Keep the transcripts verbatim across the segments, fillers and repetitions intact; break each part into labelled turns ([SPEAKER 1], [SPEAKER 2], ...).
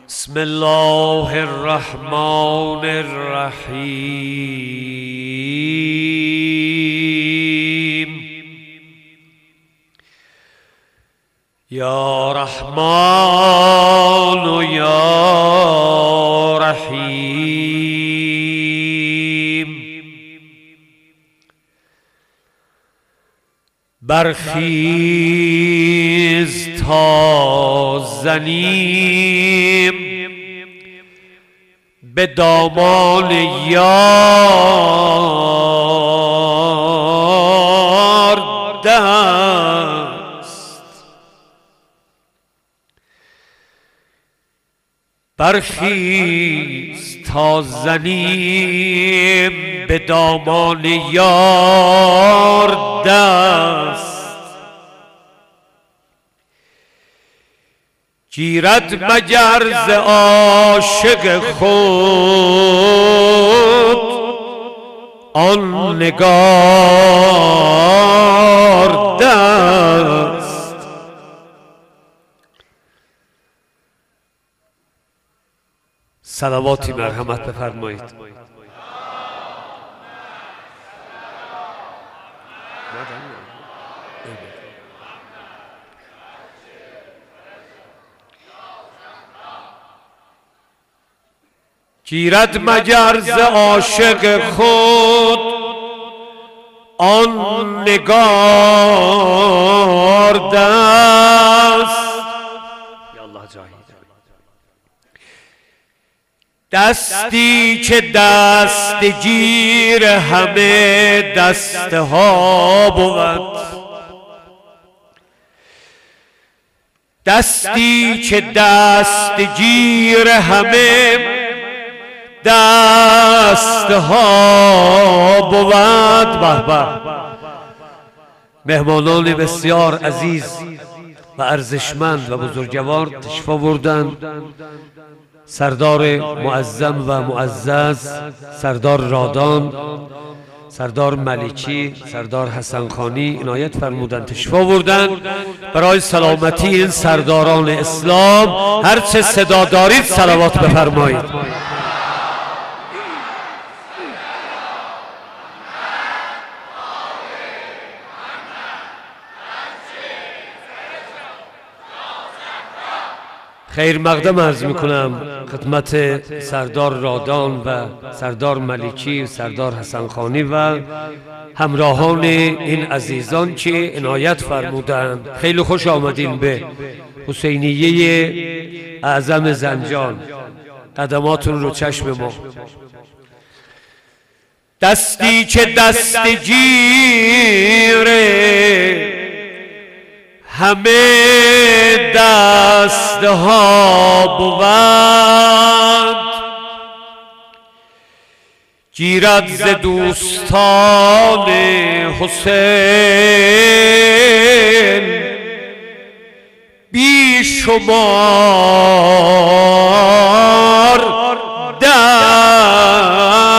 [SPEAKER 1] بسم الله الرحمن الرحیم. یا رحمان و یا رحیم. برخیز تا زنیم به دامان یار دست. برخیز تا زنیم به دامان یار دست. گیرد مگر ز عاشق خود آن نگار دست. صلواتی مرحمت بفرمایید. گیرد مگر ز عاشق خود آن نگار دست. دستی که دستگیر همه دستها بود. دستی که دستگیر همه دستها بود. به به مهمانان بسیار عزیز و ارزشمند و بزرگوار تشریف آوردند. سردار معظم و معزز سردار رادان، سردار ملیکی، سردار حسن خانی عنایت فرمودند تشریف آوردند. برای سلامتی این سرداران اسلام هر چه صدا دارید صلوات بفرمایید. خیر مقدم عرض میکنم خدمت سردار رادان و سردار ملیکی و سردار حسن خانی و همراهان این عزیزان که عنایت فرمودند. خیلی خوش آمدین به حسینیه اعظم زنجان. قدماتون رو چشم ما. دستی که دستگیره همه دستها بود. گیرد ز دوستان حسین بی شمار دست.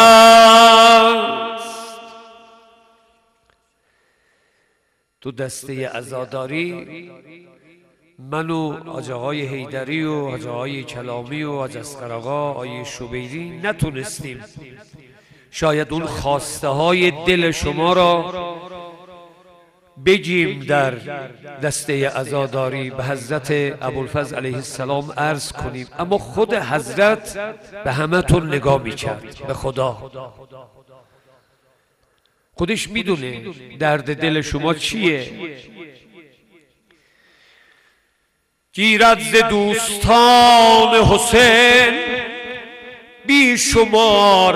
[SPEAKER 1] تو دسته عزاداری من و حاج آقای حیدری و حاج آقای کلامی و حاج اصغر آقا آقای شبیری نتونستیم شاید اون خواسته های دل شما را بگیم در دسته عزاداری به حضرت ابوالفضل علیه السلام عرض کنیم، اما خود حضرت به همتون نگاه میکرد. به خدا خودش میدونه درد دل شما چیه. گیرد ز دوستان حسین بی شمار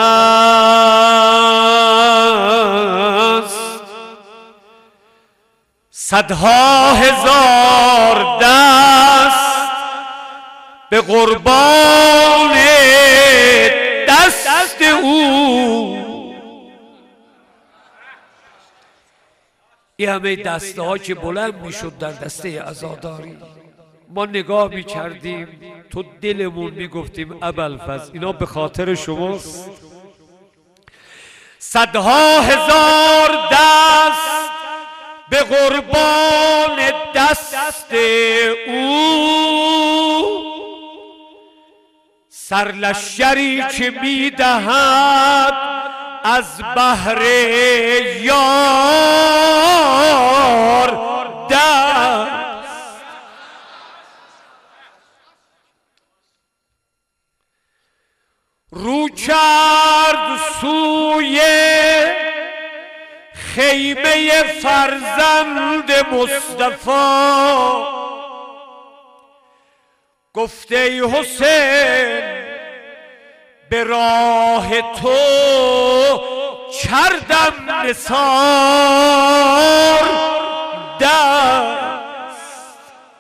[SPEAKER 1] دست. صدها هزار دست به قربان دست او. این همه دسته ها که بلند میشد در دسته عزاداری ما نگاه میکردیم تو دلمون میگفتیم ابوالفضل اینا به خاطر شماست. صدها هزار دست به قربان دست او. سرلشکری که میدهد از بهر یار دست. رو کرد سوی خیمه فرزند مصطفی، گفته ای حسین به راه تو کردم نثار دست.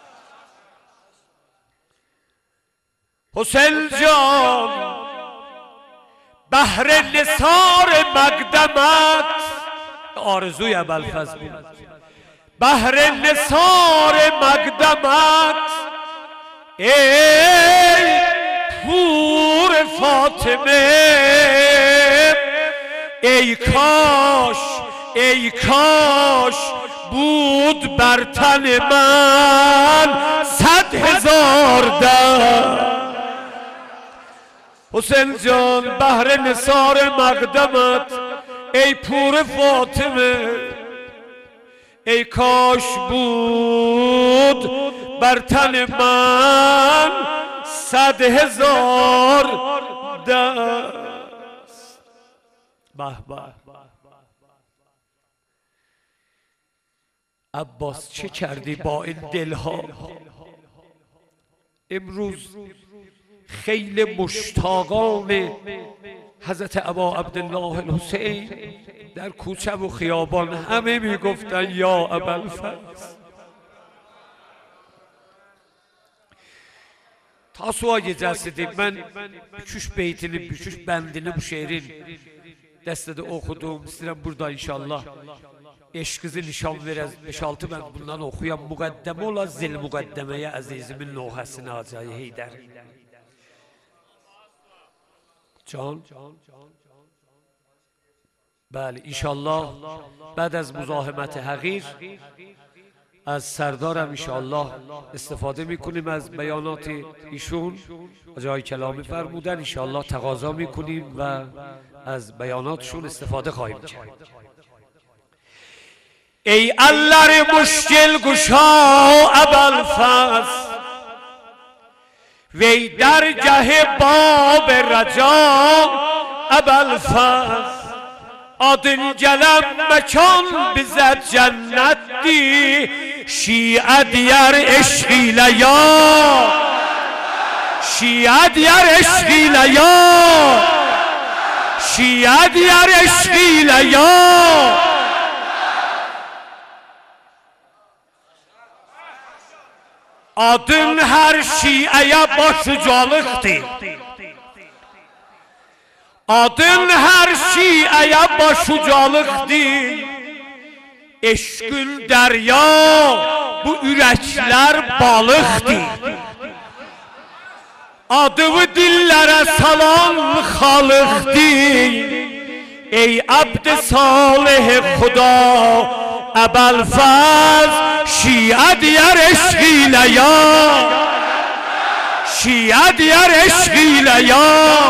[SPEAKER 1] حسین جان بهر نثار مقدمت، آرزوی ابوالفضل بود، بهر نثار مقدمت ای پور فاطمه، ای کاش ای کاش بود بر تن من صد هزار دست. حسین جان بهر نثار مقدمت ای پور فاطمه، ای کاش بود بر تن من صد هزار دست. به به عباس چه کردی با این دلها؟ امروز خیل مشتاقان حضرت ابا عبدالله الحسین در کوچه و خیابان همه میگفتن یا ابوالفضل. تاسو اجازه edin ben üç üç beytini, üç üç bendini bu şehrin destede okudum. İstedim burada inşallah eşkızı nişan verez beş altı ben bundan okuyan mukaddeme ola zil mukaddemeye azizimin lohasını acayı Heydər. Can بله انشالله بعد از مزاحمت حقیر از سردارم انشالله استفاده میکنیم از بیانات ایشون جای کلامی فرمودن، انشالله تقاضا میکنیم و از بیاناتشون استفاده خواهیم کرد. ای الله مشکل گشا ابوالفضل، وی در جه باب رجا ابوالفضل، adın gələm məkan bizə cənnətdir, şiə deyər eşq ilə ya, şiə deyər eşq ilə ya, şiə deyər eşq ilə ya. Adın hər şiəyə başucalıqdır, adın her şiəyə başucalıqdır, eşqün dərya bu ürəklər balıqdır, adını dillərə salan xalıqdır. ey abd salih xuda ابوالفضل، şiə deyər eşq ilə ya، şiə deyər eşq ilə ya.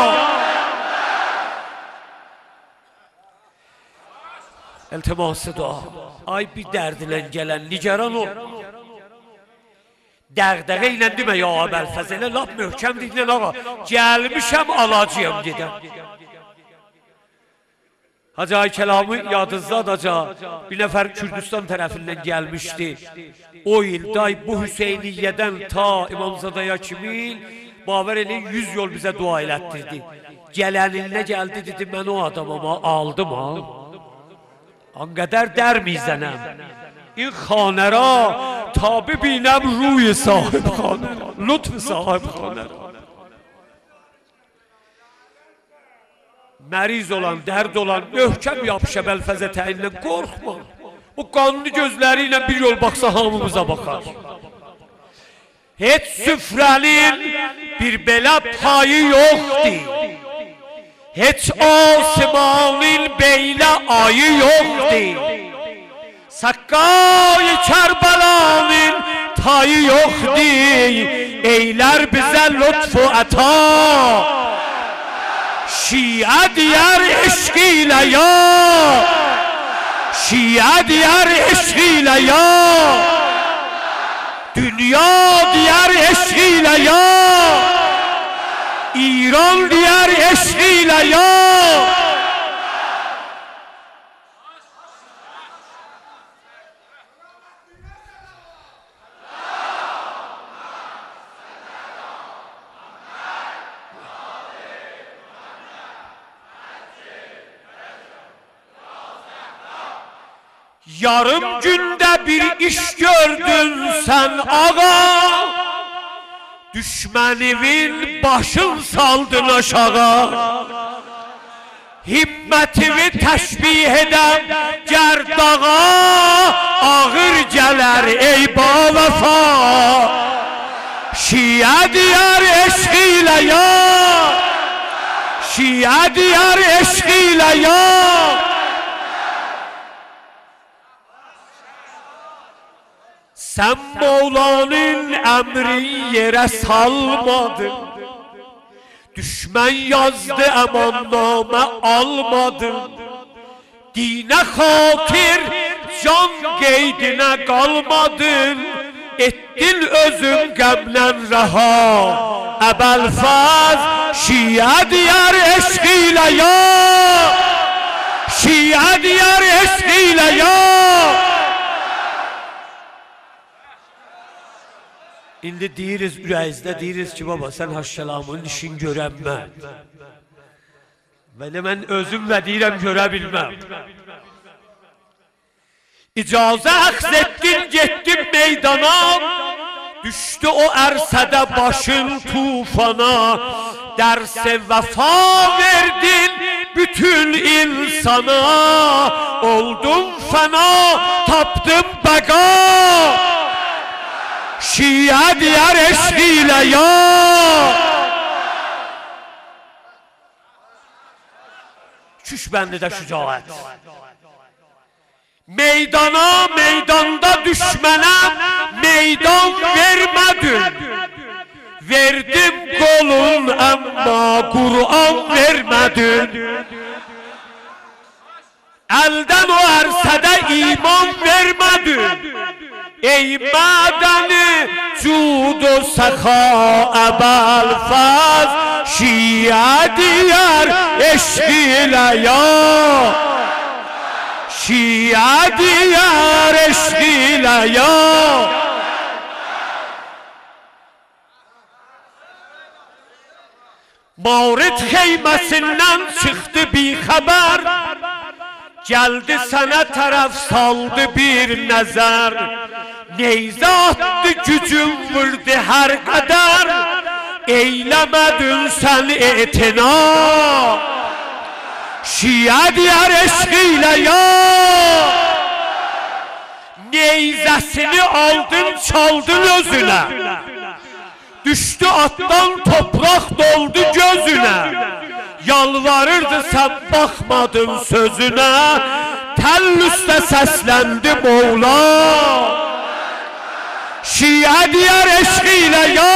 [SPEAKER 1] التماس دعا. ay bir dərdlə gələn nigaran ol. Dəğdəğə ilə demə ya Əbəlfəz, elə lap möhkəm deyilən ağa, gəlmişəm alacağım dedim. Hacı Ay Kəlamı yadınızda daca bir nəfər Kürdistan tərəfindən gəlmişdi. O il day bu Hüseyniyyədən ta İmamzadaya kimi baver elə yüz yol bizə dua elətdirdi. Gələninə gəldi dedi mən o adamama aldım ha. آنقدر در میزنم این خانه را تا ببینم روی صاحب خانه را، لطف صاحب خانه را. Meriz olan, dərd olan möhkəm yapış Əbəlfəzə təyindən qorxma. O qanlı gözləri ilə bir yol baxsa hamımıza baxar. Heç süfrənin bir belə payı yoxdur. Heç osmanın beylə ayı yoxdur. Saqqay Kərbəlanın payı yoxdur, eylər bizə lütf və əta. Şiə deyər eşq ilə ya, Şiə deyər eşq ilə ya, dünya deyər eşq ilə ya, İran deyər eşq ilə ya. Yarım günde bir iş gördün sen ağa, düşmenimin başın saldın aşağı. Himmetimi təşbih edəm gerdağa, ağır gələr ey bavəfa. Şiə deyər eşq ilə ya, Şiə deyər eşq ilə ya. Sen Mevla'nın emri yere salmadın, düşman yazdı emanname almadın. Dine hatir can qeydine kalmadın, ettin özün qəmdən raha. Əbəlfəz Şiə deyər eşq ilə ya, Şiə deyər eşq ilə ya. İndi deyiriz ürəyizdə, deyiriz ki baba sən Haşşəlamın işin görəm mən. Belə mən özüm və deyirəm görə bilməm. İcazə əxz etdin getdin meydana, düşdü o ərsədə başın tufana. Dərsə vəfa verdin bütün insana, oldun fəna tapdın bəqa. Şiə deyər eşq ilə ya, Küş bəndidə şücaət. Meydana, meydanda düşmənəm meydan vermədin. Verdim qolun əmma Qur'an vermədin. Əldən o ərsədə iman vermədin. Ey mədəni cud o səxa Əbəlfəz, Şiə deyər eşq ilə ya, Şiə deyər eşq ilə ya. Mavrid xeyməsindən çıxdı bir xəbər, gəldi sənə tərəf saldı bir nəzər. Neyzə attı gücün vurdu hər qədər, eyləmədin sən etina. Şiə deyər eşq ilə ya, neyzəsini aldın çaldın özünə. Düşdü atdan topraq doldu gözünə. Yalvarırdı sən baxmadın sözünə, təll üstə səsləndi Mevla. Şiə deyər eşq ilə ya,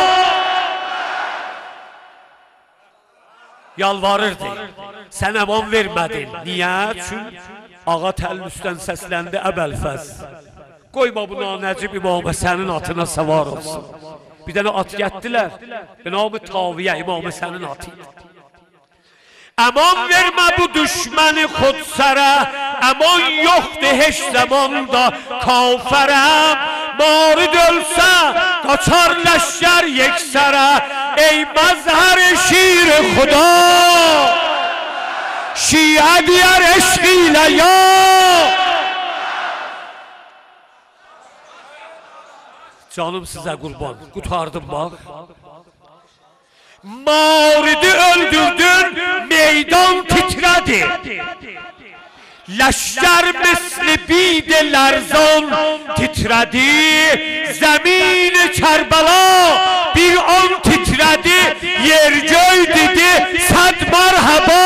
[SPEAKER 1] yalvarırdı, sən əman vermədin. Niyə? Çünki ağa təll üstdən səsləndi Əbəlfəz. Qoyma bu nanəcib imamə sənin atına səvar olsun. Bir dənə at gətdilər, İmam-ı Taviyə imamə sənin atı. Əman vermə bu düşməni xudsərə, əman yoxdur heç zamanda kafərəm. Marid ölsə, qaçar ləşkər yeksərə, ey məzhər şir xuda. Şiə deyər eşq ilə ya, canım sizə qurban, qutardım bax. Maridi öldürdün, meydan titredi. Leşker misli bid-i lerzan titredi. Zemin-i Kerbela bir an titredi. Yer göy dedi, sad merhaba.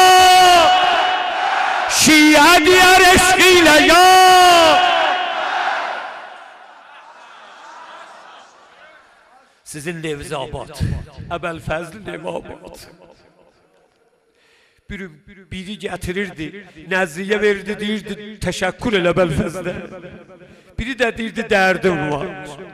[SPEAKER 1] Şiə deyər eşq ilə ya. sizin neviniz abad. Əbəlfəzli nevi abad. Biri getirirdi, Nəzriyə verirdi, deyirdi, təşəkkür elə Əbəlfəzlə. Biri də deyirdi, dərdim var.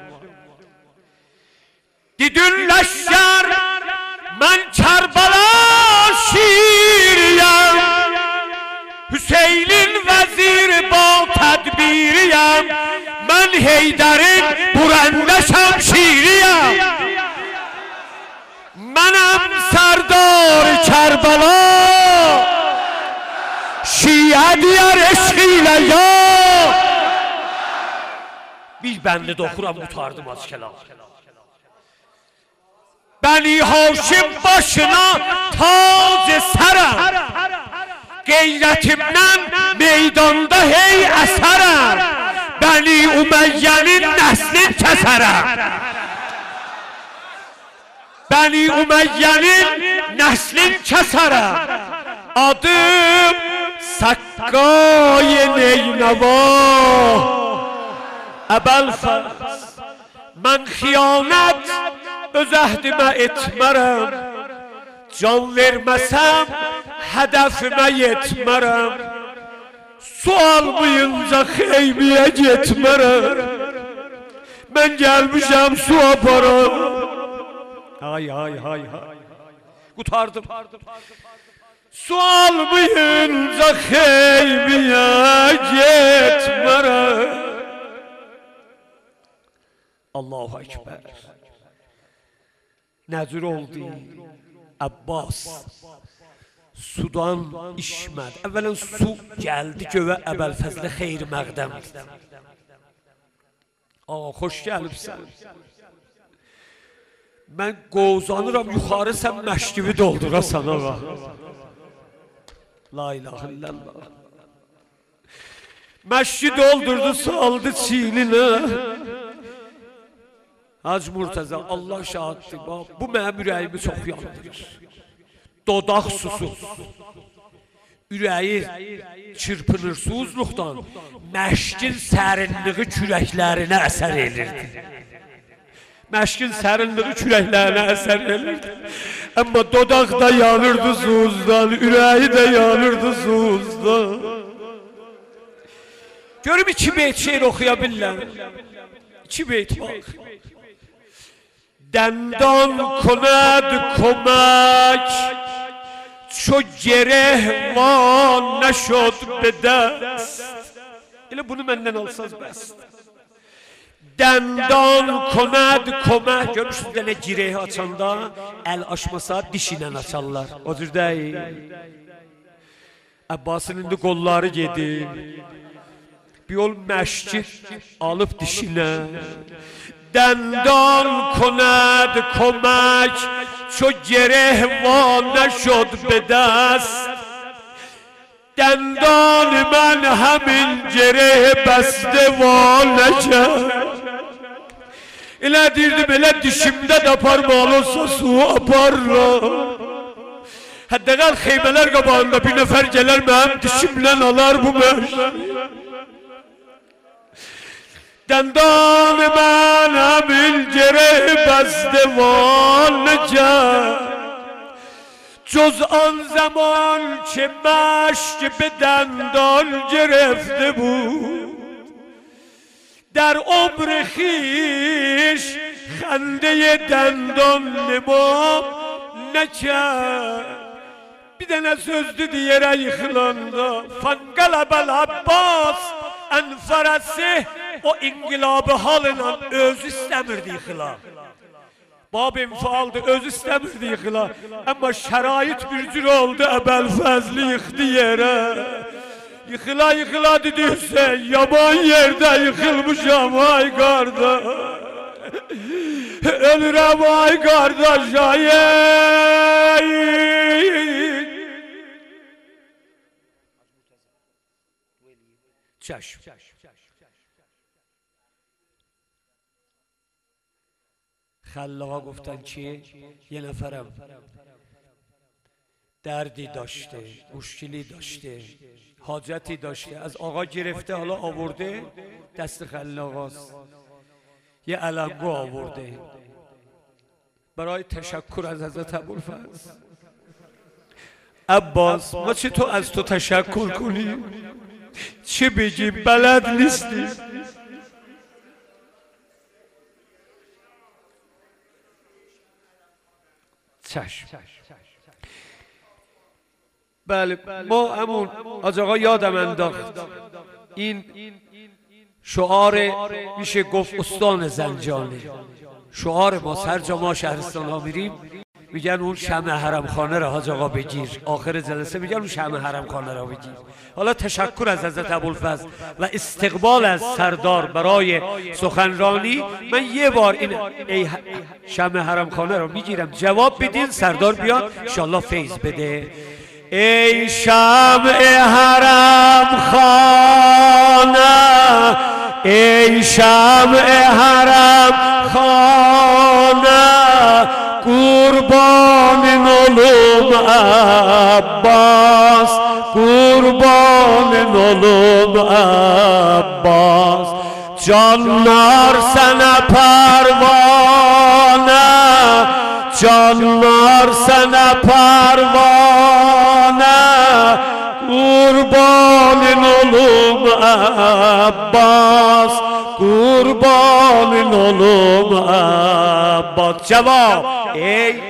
[SPEAKER 1] Didünləşər, mən Kərbala şiiriyəm, Hüseynin vəzir ba tədbiriyəm, mən Heydərin burəndə şəmşiriyəm. Mənəm Sərdar Kərbala, Şiə diyar eşq ilə ya. Bir bəndi də oxuram, qutardım az kəlam. Bəni Haşim başına tac sərəm, qeyrətimdən meydanda hey əsərəm, Bəni Üməyyənin nəslin kəsərəm. Bəni Üməyyənin nəslin kəsərəm, adım Səqqay Neynəva. Əbəlfəz, mən xiyanət öz əhdimə etmərəm, can verməsəm hədəfimə yetmərəm, su almayınca xeymiyə getmərəm, mən gəlmişəm su aparam. Hay hay hay hay. Qutardım. Su almayınca xeymiyə getmərəm. Allahu Ekber. Nəzir oldu Abbas. Sudan içmədi. Əvvələn su gəldi gövə Əbəlfəzlə xeyri məqdəm. Ağa, xoş gəlibsən. Mən qozanıram yuxarı, sən məşkivi doldurasan ağa. La ilahe illallah. Məşki doldurdu, saldı çiğninə. Hacı Murtaza, Allah şahiddir, bu mənim ürəyimi çox yandırır. Dodaq susuz, ürəyi çırpınır susuzluqdan, məşkin sərinliği kürəklərinə əsər elirdi. Məşkin sərinliği kürəklərinə əsər elirdi. Amma dodaq da yanırdı susuzdan, ürəyi də yanırdı susuzdan. Görüm iki beyt şeir oxuya bilirəm. İki beyt bak. Dندان کند کمک چو گره وا نشد به دست. Elə bunu məndən alsanız bəs. Dəndan konad kömək. Görmüşsünüz də nə girəyi açanda əl açmasa dişinə açarlar. O cür deyil. Abbasın indi qolları gedir. Bir yol məşkid alıb dişinə. دندان کند کمک چو گره وا نشد به دست. دندان من همین گره بسته وا نکرد. Elə deyirdim, elə dişimdə də parmağı olsa su aparram. Həddəqəl xeymələr qabağında bir nəfər gələr mənim dişimlə alar bu məşki. دندان من همین گره بسته وا نکرد. جز آن زمان که مشک به دندان گرفته بود، در عمر خویش خنده دندان نما نکرد. Bir dənə sözdü deyərə yıxılanda فانقلب العباس عن فرسه. O inqilabı halıyla özü istəmirdi yıxıla. Bab infaldı, özü istəmirdi yıxıla. Amma şərait bir cür oldu, Əbəlfəzli yıxdı yerə. Yıxıla yıxıla dedirsə, yaman yerdə yıxılmışam ay qardaş. Ölürəm ay qardaş ay. Çəşm. خلاقا گفتن چیه؟ یه نفرم دردی داشته، مشکلی داشته، حاجتی داشته، از آقا گرفته حالا آورده دست خلاقاست، یه علنگو آورده. برای تشکر از حضرت ابوالفضل. عباس ما چه تو از تو تشکر کنیم؟ چه بگیم؟ بلد نیستی. چشم. بله ما همون آج آقا یادم انداخت این شعار میشه گفت استان زنجانه، شعار ما هر جا ما شهرستان ها میریم میگن اون شمع حرم خانه را حاج آقا بگیر، آخر جلسه میگن اون شمع حرم خانه را بگیر. حالا تشکر از حضرت ابوالفضل و استقبال از سردار برای سخنرانی. من یه بار این ای شمع حرم خانه را میگیرم، جواب بدین سردار بیاد انشالله فیض بده. ای شمع حرم خانه، ای شمع حرم خانه، قربان نولم عباس، قربان نولم عباس. جان نارسن پروانه، جان نارسن پروانه، قربان نولم عباس، قربان نولم عباس. جواب ای